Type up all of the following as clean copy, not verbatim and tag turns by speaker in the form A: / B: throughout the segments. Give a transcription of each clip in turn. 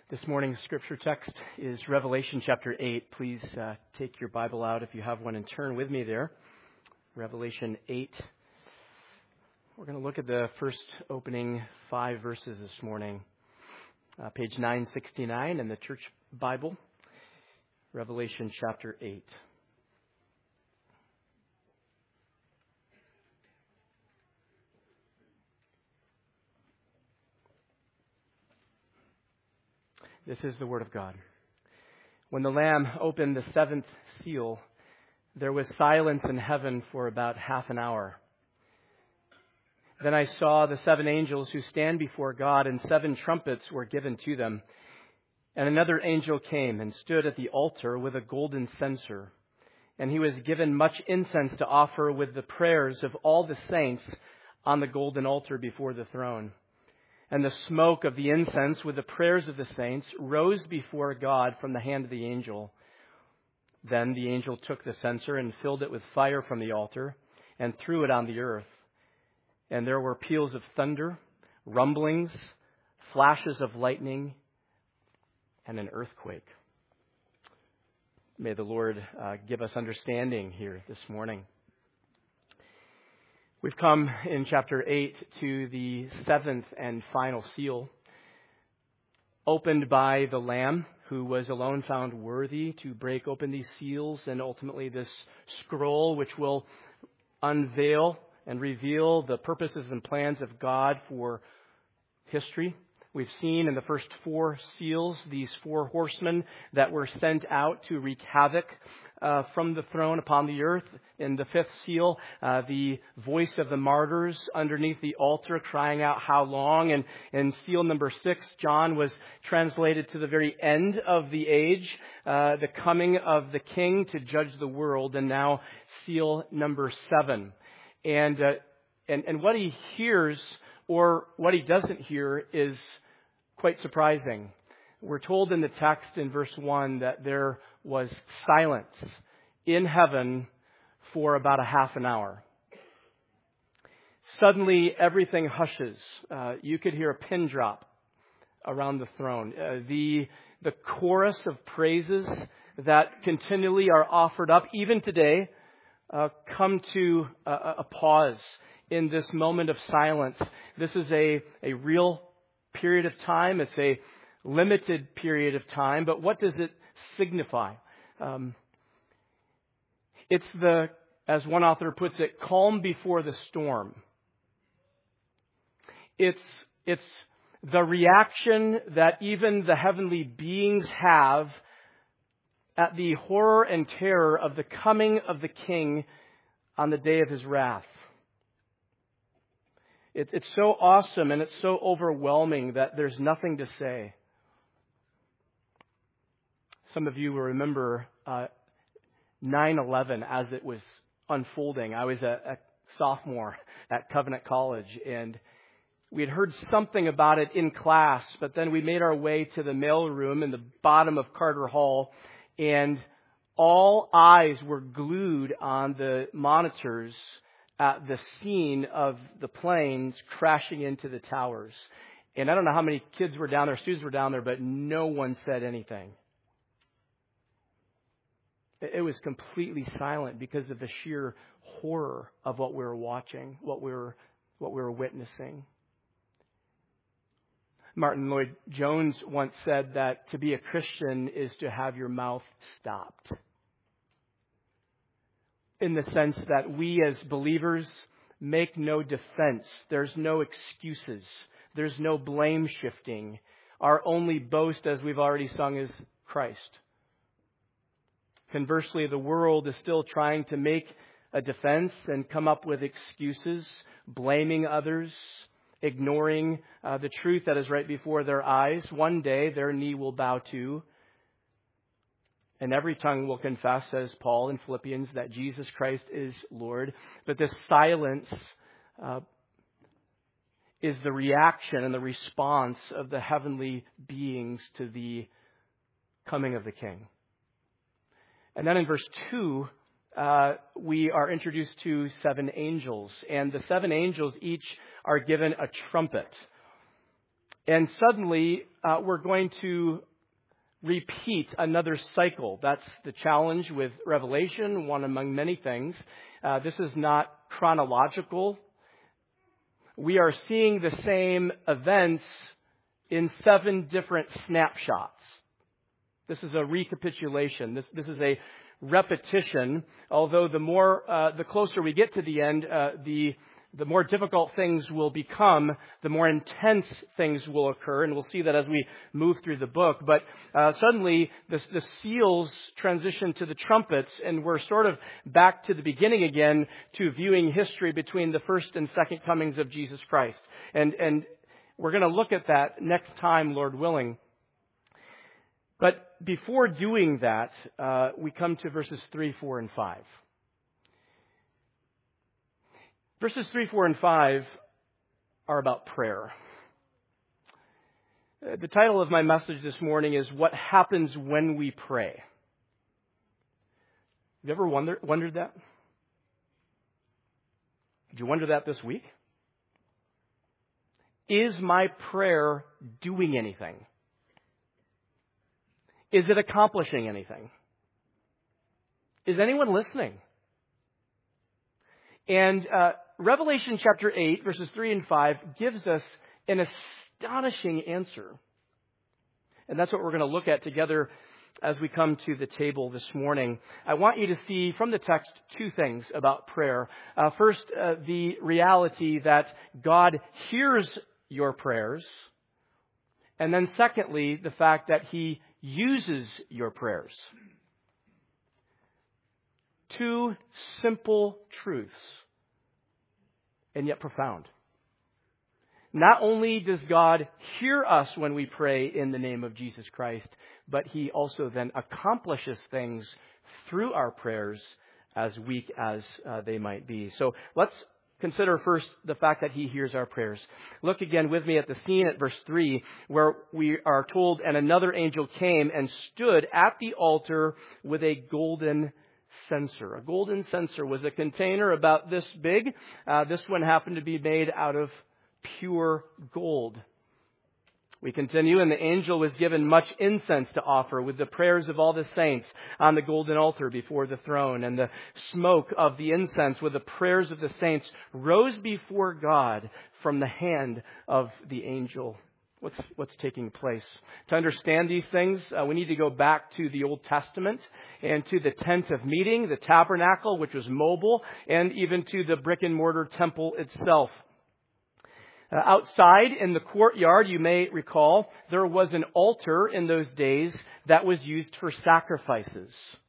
A: This morning's scripture text is Revelation chapter 8. Please take your Bible out if you have one and turn with me there. Revelation 8. We're going to look at the first opening 5 verses this morning. Page 969 in the Church Bible. Revelation chapter 8. This is the Word of God. When the Lamb opened the seventh seal, there was silence in heaven for about half an hour. Then I saw the 7 angels who stand before God, and 7 trumpets were given to them. And another angel came and stood at the altar with a golden censer. And he was given much incense to offer with the prayers of all the saints on the golden altar before the throne. And the smoke of the incense with the prayers of the saints rose before God from the hand of the angel. Then the angel took the censer and filled it with fire from the altar and threw it on the earth. And there were peals of thunder, rumblings, flashes of lightning, and an earthquake. May the Lord give us understanding here this morning. We've come in chapter 8 to the 7th and final seal, opened by the Lamb, who was alone found worthy to break open these seals and ultimately this scroll, which will unveil and reveal the purposes and plans of God for history. We've seen in the first 4 seals these 4 horsemen that were sent out to wreak havoc from the throne upon the earth. In the 5th seal, the voice of the martyrs underneath the altar crying out, "How long?" And in seal number 6, John was translated to the very end of the age, the coming of the King to judge the world. And now seal number 7. And what he hears or what he doesn't hear is quite surprising. We're told in the text in verse 1 that there was silence in heaven for about a half an hour. Suddenly, everything hushes. You could hear a pin drop around the throne. The chorus of praises that continually are offered up, even today, come to a pause in this moment of silence. This is a real period of time. It's a limited period of time. But what does it signify? It's as one author puts it, calm before the storm. It's the reaction that even the heavenly beings have at the horror and terror of the coming of the King on the day of his wrath. It's so awesome and it's so overwhelming that there's nothing to say. Some of you will remember 9/11 as it was unfolding. I was a sophomore at Covenant College, and we had heard something about it in class, but then we made our way to the mail room in the bottom of Carter Hall, and all eyes were glued on the monitors at the scene of the planes crashing into the towers. And I don't know how many kids were down there, students were down there, but no one said anything. It was completely silent because of the sheer horror of what we were watching, what we were witnessing. Martin Lloyd-Jones once said that to be a Christian is to have your mouth stopped. In the sense that we as believers make no defense. There's no excuses. There's no blame shifting. Our only boast, as we've already sung, is Christ. Conversely, the world is still trying to make a defense and come up with excuses, blaming others, ignoring the truth that is right before their eyes. One day their knee will bow to, and every tongue will confess, says Paul in Philippians, that Jesus Christ is Lord. But this silence is the reaction and the response of the heavenly beings to the coming of the King. And then in verse 2, we are introduced to 7 angels. And the 7 angels each are given a trumpet. And suddenly, we're going to repeat another cycle. That's the challenge with Revelation, one among many things. This is not chronological. We are seeing the same events in 7 different snapshots. This is a recapitulation. This is a repetition. Although the closer we get to the end, the more difficult things will become, the more intense things will occur, and we'll see that as we move through the book. But suddenly, the seals transition to the trumpets, and we're sort of back to the beginning again to viewing history between the first and second comings of Jesus Christ. And we're going to look at that next time, Lord willing. But before doing that, we come to verses 3, 4, and 5. Verses 3, 4, and 5 are about prayer. The title of my message this morning is What Happens When We Pray. Have you ever wondered that? Did you wonder that this week? Is my prayer doing anything? Is it accomplishing anything? Is anyone listening? And Revelation chapter 8, verses 3 and 5 gives us an astonishing answer. And that's what we're going to look at together as we come to the table this morning. I want you to see from the text 2 things about prayer. First, the reality that God hears your prayers. And then secondly, the fact that He uses your prayers. 2 simple truths, and yet profound. Not only does God hear us when we pray in the name of Jesus Christ, but He also then accomplishes things through our prayers, as weak as they might be. So let's consider first the fact that He hears our prayers. Look again with me at the scene at verse 3, where we are told, "And another angel came and stood at the altar with a golden censer." A golden censer was a container about this big. This one happened to be made out of pure gold. We continue, "And the angel was given much incense to offer with the prayers of all the saints on the golden altar before the throne. And the smoke of the incense with the prayers of the saints rose before God from the hand of the angel." What's taking place? To understand these things, we need to go back to the Old Testament and to the tent of meeting, the tabernacle, which was mobile, and even to the brick and mortar temple itself. Outside in the courtyard, you may recall, there was an altar in those days that was used for sacrifices.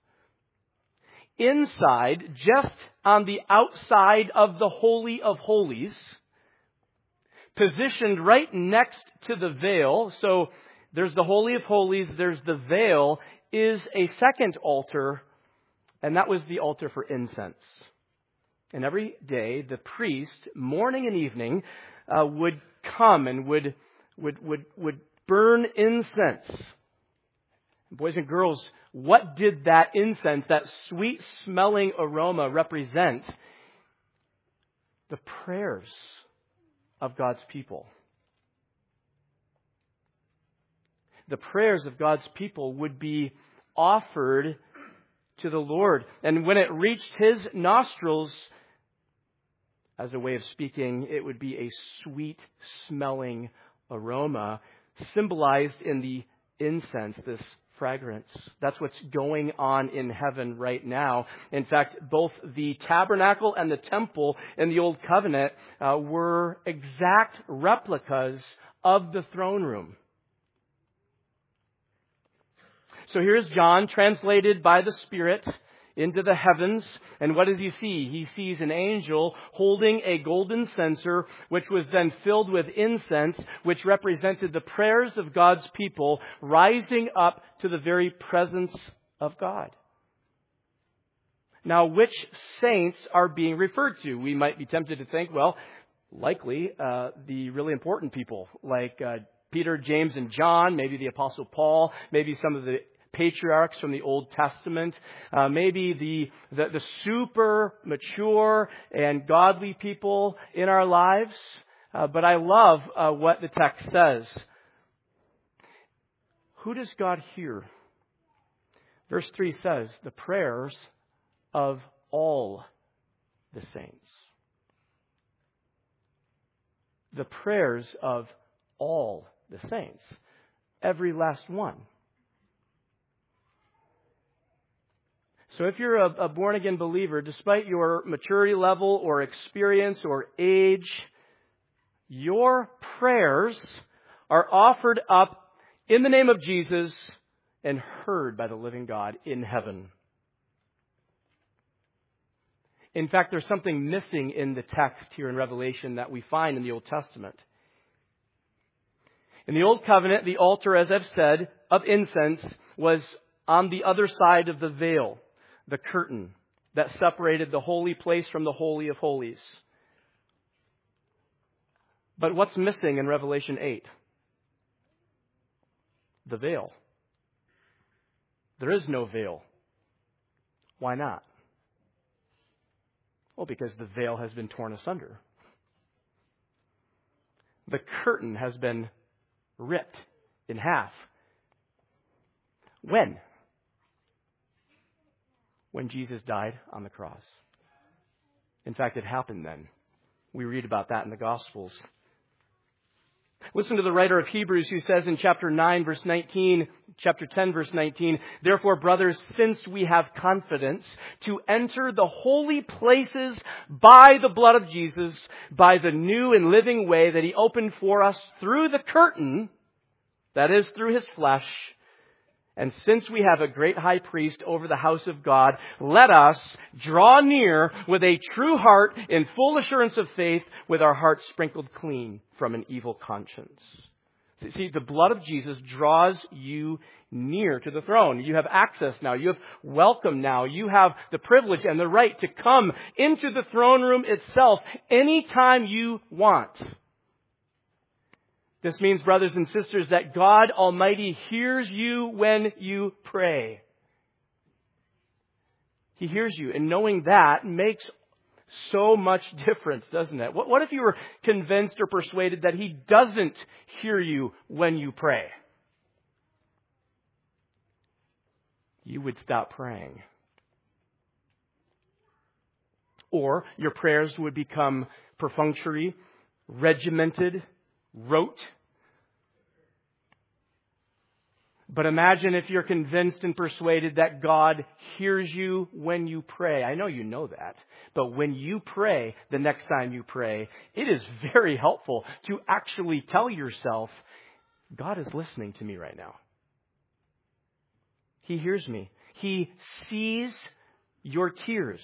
A: Inside, just on the outside of the Holy of Holies, positioned right next to the veil, so there's the Holy of Holies, there's the veil, is a second altar, and that was the altar for incense. And every day, the priest, morning and evening, would come and would burn incense. Boys and girls, what did that incense, that sweet smelling aroma represent? The prayers of God's people. The prayers of God's people would be offered to the Lord. And when it reached His nostrils, as a way of speaking, it would be a sweet smelling aroma symbolized in the incense, this fragrance. That's what's going on in heaven right now. In fact, both the tabernacle and the temple in the Old Covenant were exact replicas of the throne room. So here's John, translated by the Spirit into the heavens. And what does he see? He sees an angel holding a golden censer, which was then filled with incense, which represented the prayers of God's people rising up to the very presence of God. Now, which saints are being referred to? We might be tempted to think, well, likely the really important people, like Peter, James, and John, maybe the Apostle Paul, maybe some of the patriarchs from the Old Testament, maybe the super mature and godly people in our lives. But I love what the text says. Who does God hear? Verse 3 says, the prayers of all the saints. The prayers of all the saints. Every last one. So if you're a born-again believer, despite your maturity level or experience or age, your prayers are offered up in the name of Jesus and heard by the living God in heaven. In fact, there's something missing in the text here in Revelation that we find in the Old Testament. In the Old Covenant, the altar, as I've said, of incense was on the other side of the veil, the curtain that separated the holy place from the Holy of Holies. But what's missing in Revelation 8? The veil. There is no veil. Why not? Well, because the veil has been torn asunder. The curtain has been ripped in half. When? When Jesus died on the cross. In fact, it happened then. We read about that in the Gospels. Listen to the writer of Hebrews who says in chapter 9, verse 19, chapter 10, verse 19, therefore, brothers, since we have confidence to enter the holy places by the blood of Jesus, by the new and living way that He opened for us through the curtain, that is, through His flesh, and since we have a great high priest over the house of God, let us draw near with a true heart in full assurance of faith, with our hearts sprinkled clean from an evil conscience. See, the blood of Jesus draws you near to the throne. You have access now. You have welcome now. You have the privilege and the right to come into the throne room itself anytime you want. This means, brothers and sisters, that God Almighty hears you when you pray. He hears you. And knowing that makes so much difference, doesn't it? What if you were convinced or persuaded that He doesn't hear you when you pray? You would stop praying. Or your prayers would become perfunctory, regimented, rote. But imagine if you're convinced and persuaded that God hears you when you pray. I know you know that. But when you pray, the next time you pray, it is very helpful to actually tell yourself, God is listening to me right now. He hears me. He sees your tears.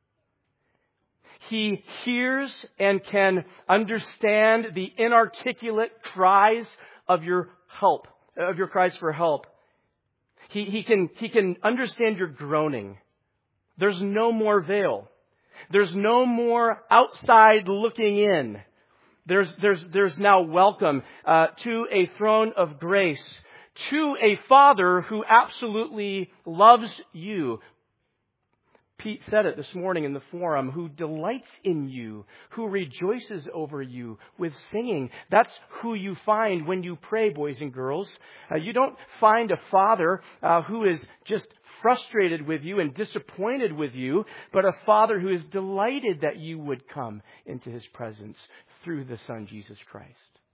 A: He hears and can understand the inarticulate cries of your help, of your cries for help. He can understand your groaning. There's no more veil. There's no more outside looking in. There's now welcome to a throne of grace, to a Father who absolutely loves you. Pete said it this morning in the forum, who delights in you, who rejoices over you with singing. That's who you find when you pray, boys and girls. You don't find a Father who is just frustrated with you and disappointed with you, but a Father who is delighted that you would come into His presence through the Son, Jesus Christ.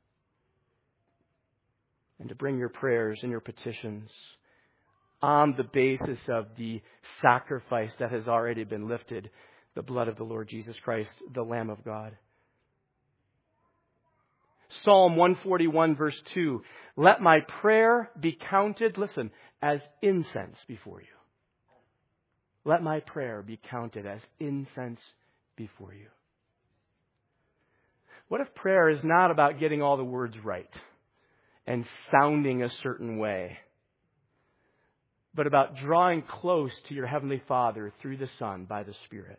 A: And to bring your prayers and your petitions on the basis of the sacrifice that has already been lifted, the blood of the Lord Jesus Christ, the Lamb of God. Psalm 141 verse 2, let my prayer be counted, listen, as incense before you. Let my prayer be counted as incense before you. What if prayer is not about getting all the words right and sounding a certain way, but about drawing close to your Heavenly Father through the Son by the Spirit?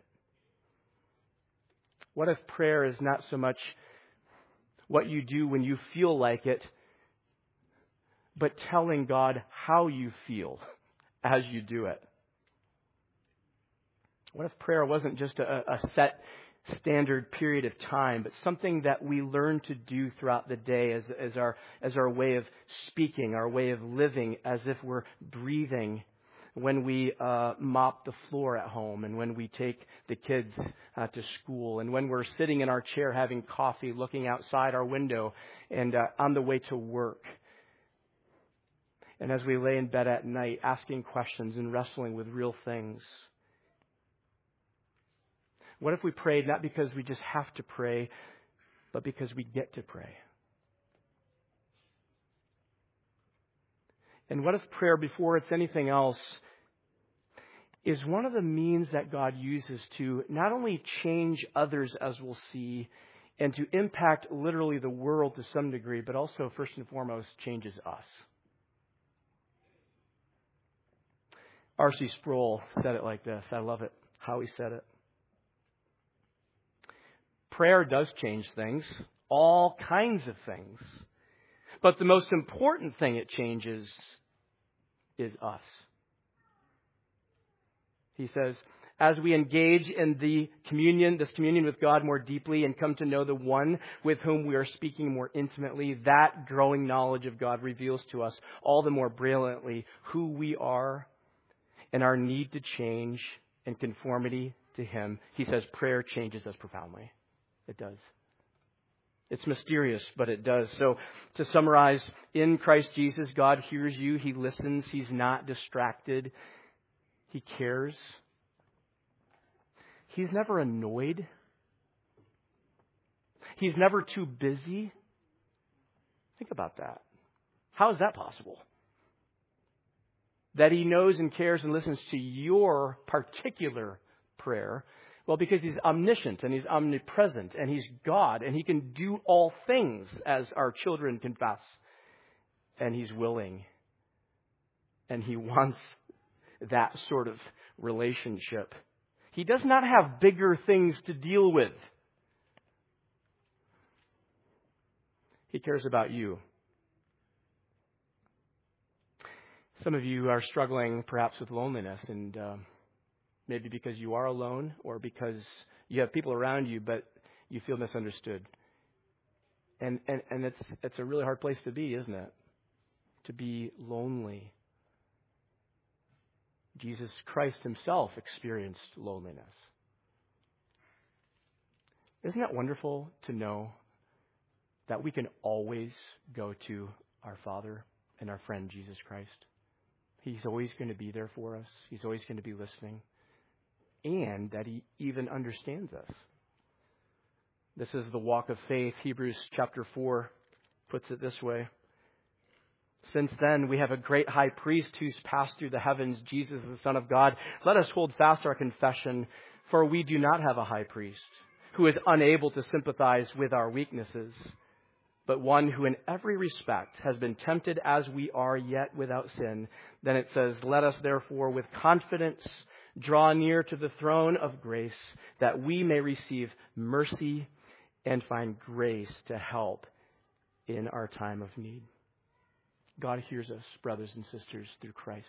A: What if prayer is not so much what you do when you feel like it, but telling God how you feel as you do it? What if prayer wasn't just a set standard period of time, but something that we learn to do throughout the day as our way of speaking, our way of living, as if we're breathing, when we mop the floor at home, and when we take the kids to school, and when we're sitting in our chair having coffee, looking outside our window, and on the way to work. And as we lay in bed at night, asking questions and wrestling with real things. What if we prayed not because we just have to pray, but because we get to pray? And what if prayer, before it's anything else, is one of the means that God uses to not only change others, as we'll see, and to impact literally the world to some degree, but also, first and foremost, changes us. R.C. Sproul said it like this. I love it, how he said it. Prayer does change things, all kinds of things. But the most important thing it changes is us. He says, as we engage in this communion with God more deeply and come to know the one with whom we are speaking more intimately, that growing knowledge of God reveals to us all the more brilliantly who we are and our need to change in conformity to Him. He says prayer changes us profoundly. It does. It's mysterious, but it does. So to summarize, in Christ Jesus, God hears you. He listens. He's not distracted. He cares. He's never annoyed. He's never too busy. Think about that. How is that possible? That He knows and cares and listens to your particular prayer. Well, because He's omniscient and He's omnipresent and He's God and He can do all things, as our children confess. And He's willing. And He wants that sort of relationship. He does not have bigger things to deal with. He cares about you. Some of you are struggling perhaps with loneliness, and maybe because you are alone or because you have people around you, but you feel misunderstood. And it's a really hard place to be, isn't it? To be lonely. Jesus Christ Himself experienced loneliness. Isn't it wonderful to know that we can always go to our Father and our friend Jesus Christ? He's always going to be there for us. He's always going to be listening. And that He even understands us. This is the walk of faith. Hebrews chapter 4 puts it this way. Since then, we have a great high priest who's passed through the heavens, Jesus, the Son of God. Let us hold fast our confession, for we do not have a high priest who is unable to sympathize with our weaknesses, but one who in every respect has been tempted as we are, yet without sin. Then it says, let us therefore with confidence draw near to the throne of grace, that we may receive mercy and find grace to help in our time of need. God hears us, brothers and sisters, through Christ.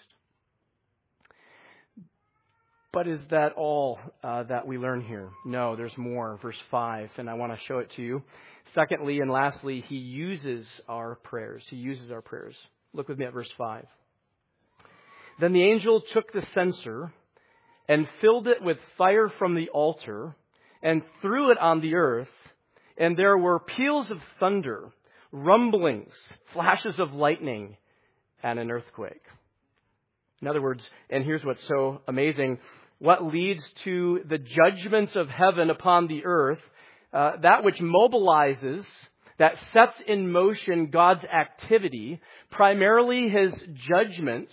A: But is that all that we learn here? No, there's more. Verse 5, and I want to show it to you. Secondly and lastly, He uses our prayers. He uses our prayers. Look with me at verse 5. Then the angel took the censer and filled it with fire from the altar and threw it on the earth, and there were peals of thunder, rumblings, flashes of lightning, and an earthquake. In other words, and here's what's so amazing, what leads to the judgments of heaven upon the earth, that which mobilizes, that sets in motion God's activity, primarily His judgments,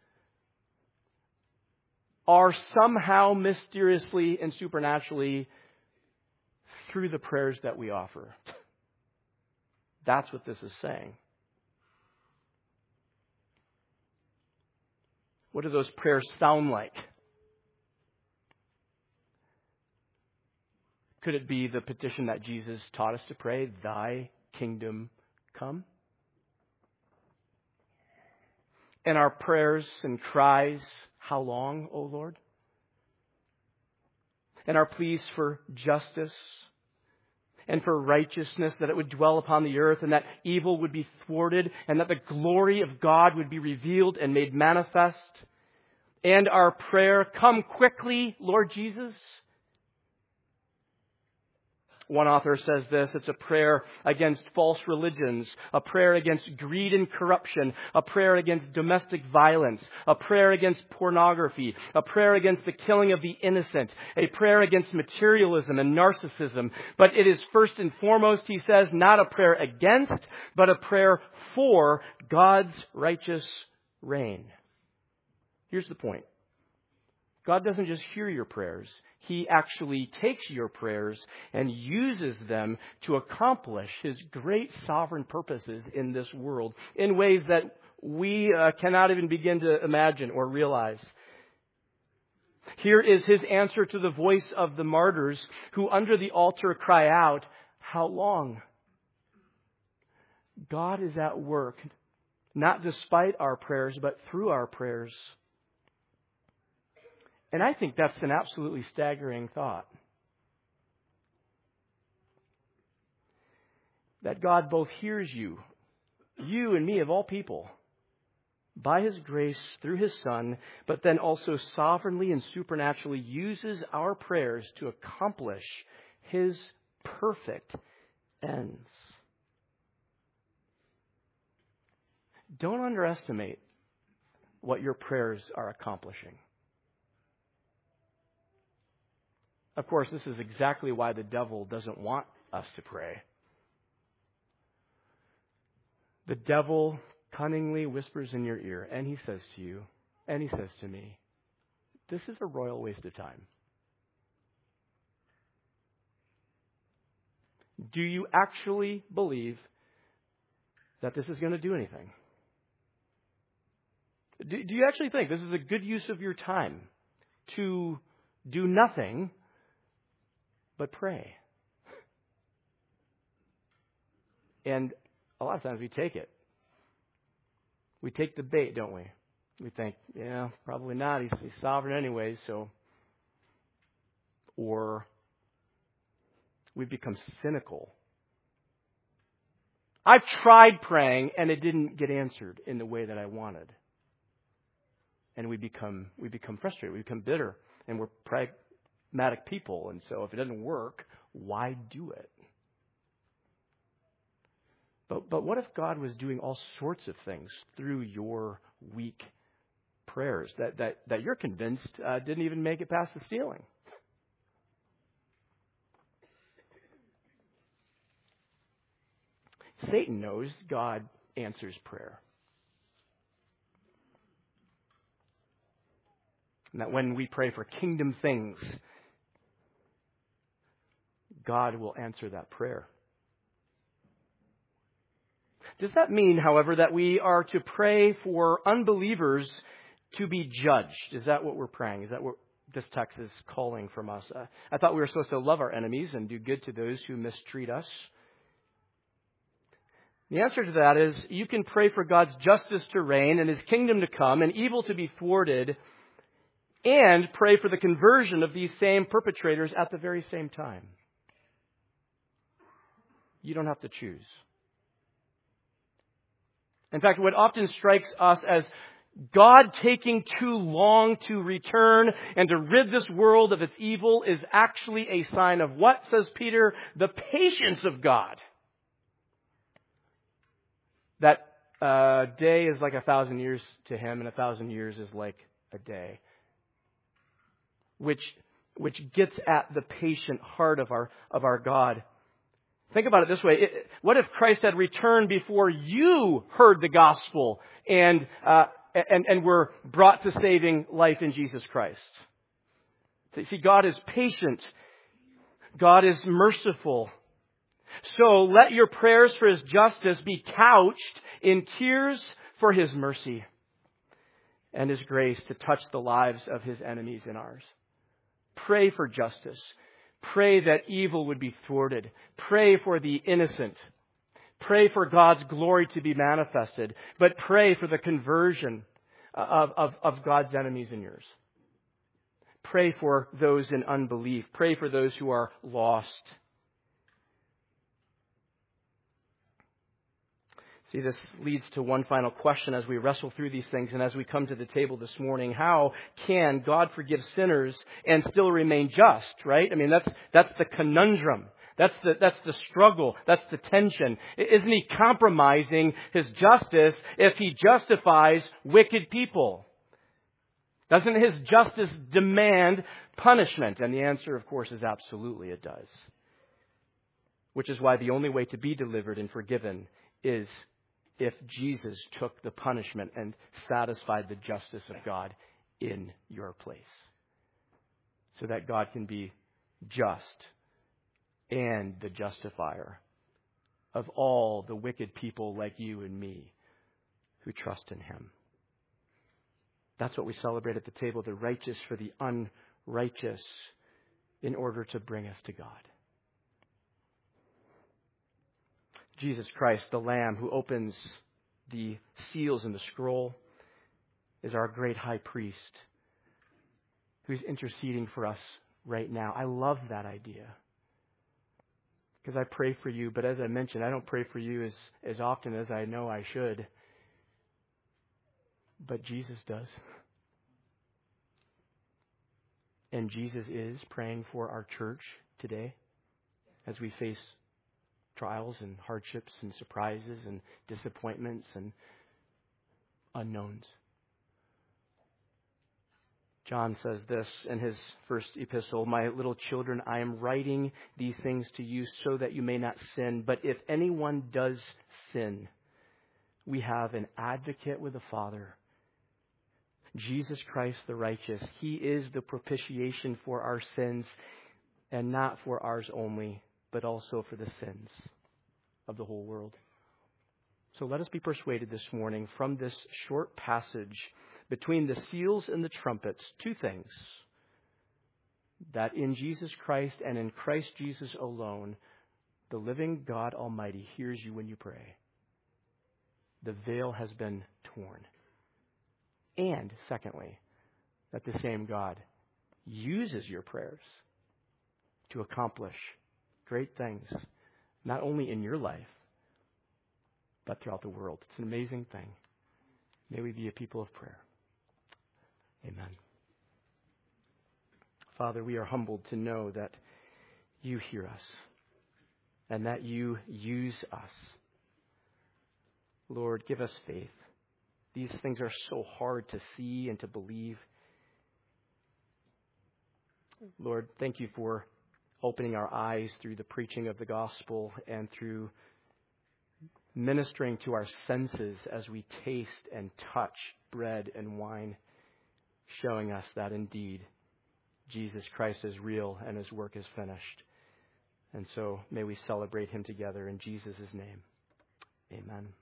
A: are somehow mysteriously and supernaturally through the prayers that we offer. That's what this is saying. What do those prayers sound like? Could it be the petition that Jesus taught us to pray, Thy kingdom come? And our prayers and cries, how long, O Lord? and our pleas for justice and for righteousness, that it would dwell upon the earth and that evil would be thwarted and that the glory of God would be revealed and made manifest. And our prayer, come quickly, Lord Jesus. One author says this, it's a prayer against false religions, a prayer against greed and corruption, a prayer against domestic violence, a prayer against pornography, a prayer against the killing of the innocent, a prayer against materialism and narcissism. But it is first and foremost, he says, not a prayer against, but a prayer for God's righteous reign. Here's the point. God doesn't just hear your prayers. He actually takes your prayers and uses them to accomplish His great sovereign purposes in this world in ways that we cannot even begin to imagine or realize. Here is His answer to the voice of the martyrs who under the altar cry out, "How long?" God is at work, not despite our prayers, but through our prayers. And I think that's an absolutely staggering thought. That God both hears you and me of all people, by His grace through His Son, but then also sovereignly and supernaturally uses our prayers to accomplish His perfect ends. Don't underestimate what your prayers are accomplishing. Of course, this is exactly why the devil doesn't want us to pray. The devil cunningly whispers in your ear, and he says to you, and he says to me, this is a royal waste of time. Do you actually believe that this is going to do anything? Do you actually think this is a good use of your time to do nothing but pray? And a lot of times we take it. We take the bait, don't we? We think, yeah, probably not. He's sovereign anyway, so. Or we've become cynical. I've tried praying and it didn't get answered in the way that I wanted. And we become frustrated. We become bitter. And we're pragmatic people. And so if it doesn't work, why do it? But what if God was doing all sorts of things through your weak prayers that you're convinced didn't even make it past the ceiling? Satan knows God answers prayer. And that when we pray for kingdom things, God will answer that prayer. Does that mean, however, that we are to pray for unbelievers to be judged? Is that what we're praying? Is that what this text is calling from us? I thought we were supposed to love our enemies and do good to those who mistreat us. The answer to that is you can pray for God's justice to reign and His kingdom to come and evil to be thwarted, and pray for the conversion of these same perpetrators at the very same time. You don't have to choose. In fact, what often strikes us as God taking too long to return and to rid this world of its evil is actually a sign of what, says Peter? The patience of God. That a day is like 1,000 years to Him, and 1,000 years is like a day. Which gets at the patient heart of our God. Think about it this way. What if Christ had returned before you heard the gospel and were brought to saving life in Jesus Christ? See, God is patient. God is merciful. So let your prayers for His justice be couched in tears for His mercy and His grace to touch the lives of His enemies and ours. Pray for justice. Pray that evil would be thwarted. Pray for the innocent. Pray for God's glory to be manifested. But pray for the conversion of God's enemies and yours. Pray for those in unbelief. Pray for those who are lost. See, this leads to one final question as we wrestle through these things and as we come to the table this morning. How can God forgive sinners and still remain just, right? I mean, that's the conundrum. That's the struggle. That's the tension. Isn't he compromising his justice if he justifies wicked people? Doesn't his justice demand punishment? And the answer, of course, is absolutely it does. Which is why the only way to be delivered and forgiven is if Jesus took the punishment and satisfied the justice of God in your place. So that God can be just and the justifier of all the wicked people like you and me who trust in him. That's what we celebrate at the table, the righteous for the unrighteous, in order to bring us to God. Jesus Christ, the Lamb who opens the seals in the scroll, is our great high priest who's interceding for us right now. I love that idea. Because I pray for you, but as I mentioned, I don't pray for you as often as I know I should. But Jesus does. And Jesus is praying for our church today as we face trials and hardships and surprises and disappointments and unknowns. John says this in his first epistle, "My little children, I am writing these things to you so that you may not sin. But if anyone does sin, we have an advocate with the Father, Jesus Christ the righteous. He is the propitiation for our sins, and not for ours only, but also for the sins of the whole world." So let us be persuaded this morning from this short passage between the seals and the trumpets, two things: that in Jesus Christ and in Christ Jesus alone, the living God Almighty hears you when you pray. The veil has been torn. And secondly, that the same God uses your prayers to accomplish great things, not only in your life, but throughout the world. It's an amazing thing. May we be a people of prayer. Amen. Father, we are humbled to know that you hear us and that you use us. Lord, give us faith. These things are so hard to see and to believe. Lord, thank you for opening our eyes through the preaching of the gospel and through ministering to our senses as we taste and touch bread and wine, showing us that indeed Jesus Christ is real and his work is finished. And so may we celebrate him together in Jesus' name. Amen.